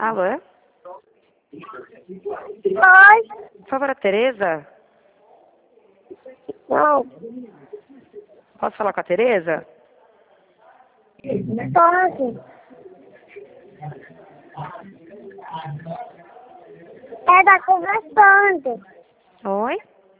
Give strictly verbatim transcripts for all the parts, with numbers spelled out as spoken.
Alô? Oi. Por favor, a Tereza? Não. Posso falar com a Tereza? Pode. É da conversando. Oi?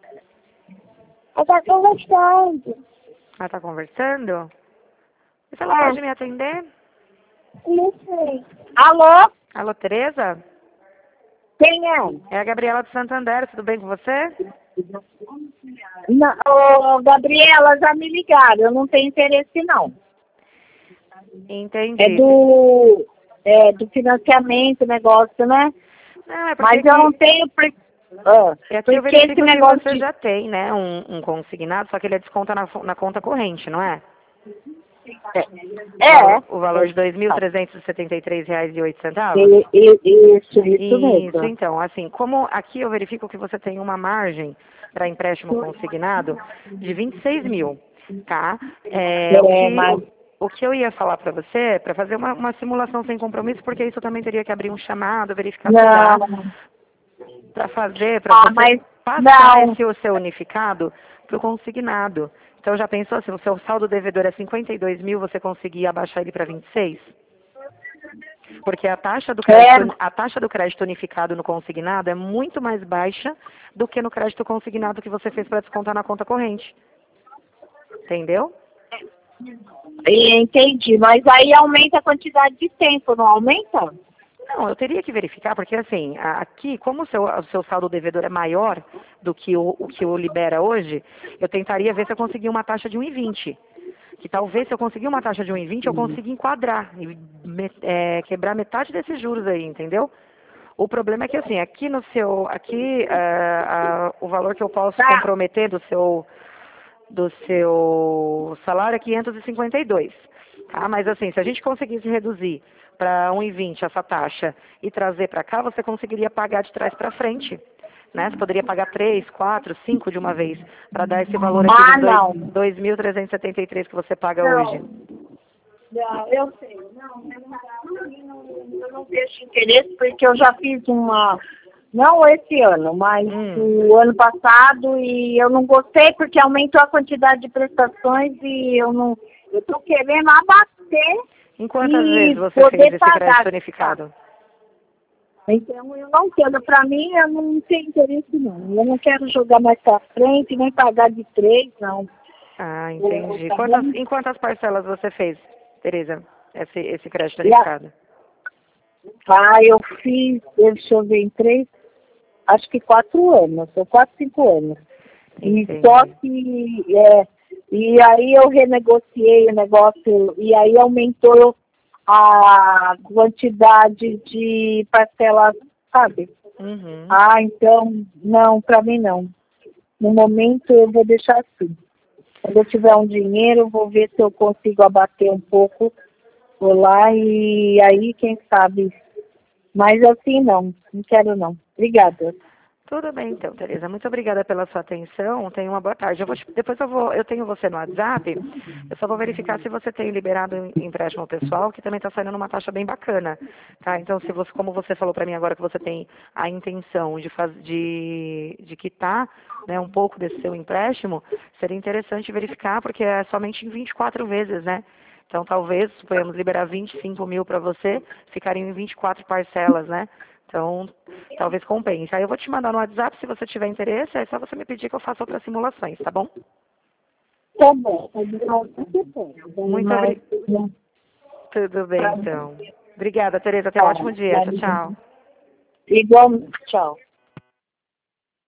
É da conversando. Ela tá conversando? E se ela É. pode me atender? Não sei. Alô? Alô, Tereza? Quem é? É a Gabriela do Santander, tudo bem com você? Não, ô, Gabriela, já me ligaram. Eu não tenho interesse, não. Entendi. É do, é, do financiamento, negócio, né? Não, é porque Mas aqui, eu não tenho... Por... Ah, é aqui porque eu verifico esse que negócio você de... já tem, né, um, um consignado, só que ele é desconta na, fo- na conta corrente, não é? O, É. valo- o valor de dois mil trezentos e setenta e três reais e oito centavos? E- e- Isso, isso Isso, mesmo. então, assim, como aqui eu verifico que você tem uma margem para empréstimo consignado de vinte e seis mil, tá? É, o, É, que, mas... o, o que eu ia falar para você é para fazer uma, uma simulação sem compromisso, porque isso eu também teria que abrir um chamado, verificar se dá Não. para fazer, para Ah, você mas... passar Não. esse o seu unificado para o consignado. Então, já pensou, se o seu saldo devedor é cinquenta e dois mil, você conseguir abaixar ele para vinte e seis? Porque a taxa do crédito, É. a taxa do crédito unificado no consignado é muito mais baixa do que no crédito consignado que você fez para descontar na conta corrente. Entendeu? Entendi, mas aí aumenta a quantidade de tempo, não aumenta? Não, eu teria que verificar, porque assim, a- aqui, como o seu, o seu saldo devedor é maior do que o, o que o libera hoje, eu tentaria ver se eu conseguia uma taxa de um e vinte. Que talvez se eu conseguir uma taxa de um e vinte, eu consiga enquadrar e me- é, quebrar metade desses juros aí, entendeu? O problema é que assim, aqui no seu, aqui ah, ah, o valor que eu posso Tá. comprometer do seu do seu salário é quinhentos e cinquenta e dois, tá? Mas assim, se a gente conseguisse reduzir para um e vinte essa taxa e trazer para cá, você conseguiria pagar de trás para frente, né? Você poderia pagar três, quatro, cinco de uma vez para dar esse valor aqui Ah, dos dois- não. 2.373 que você paga hoje. Não. Não, eu sei. Não, eu não, eu não vejo interesse porque eu já fiz uma, não esse ano, mas Hum. o ano passado e eu não gostei porque aumentou a quantidade de prestações e eu não, eu tô querendo abater Em quantas e vezes você fez poder esse pagar. crédito Tá? unificado? Então eu não quero, para mim eu não tenho interesse não. Eu não quero jogar mais para frente, nem pagar de três, não. Ah, entendi. Tá Quantas, bom? em quantas parcelas você fez, Tereza, esse, esse crédito E a- unificado? Ah, eu fiz, deixa eu ver, em três, acho que quatro anos, ou quatro, cinco anos. E Entendi. só que, é, e aí eu renegociei o negócio, e aí aumentou a quantidade de parcelas, sabe? Uhum. Ah, então, não, para mim não. No momento eu vou deixar assim. Quando eu tiver um dinheiro, eu vou ver se eu consigo abater um pouco, vou lá e aí, quem sabe. Mas assim não, não quero não. Obrigada. Tudo bem, então, Tereza. Muito obrigada pela sua atenção. Tenha uma boa tarde. Eu vou te- depois eu vou, eu tenho você no WhatsApp. Eu só vou verificar se você tem liberado em- empréstimo pessoal, que também está saindo numa taxa bem bacana, tá? Então, se você, como você falou para mim agora que você tem a intenção de faz, de, de quitar, né, um pouco desse seu empréstimo, seria interessante verificar, porque é somente em vinte e quatro vezes, né? Então, talvez, suponhamos, liberar vinte e cinco mil para você, ficariam em vinte e quatro parcelas, né? Então, talvez compense. Aí eu vou te mandar no WhatsApp, se você tiver interesse, é só você me pedir que eu faça outras simulações, tá bom? Tá bom, tá bom. Muito Mas, obrigada. Tudo bem, tá, então. Obrigada, Tereza. Tenha um tá, ótimo dia. tá, Tchau, tchau. igual, tchau.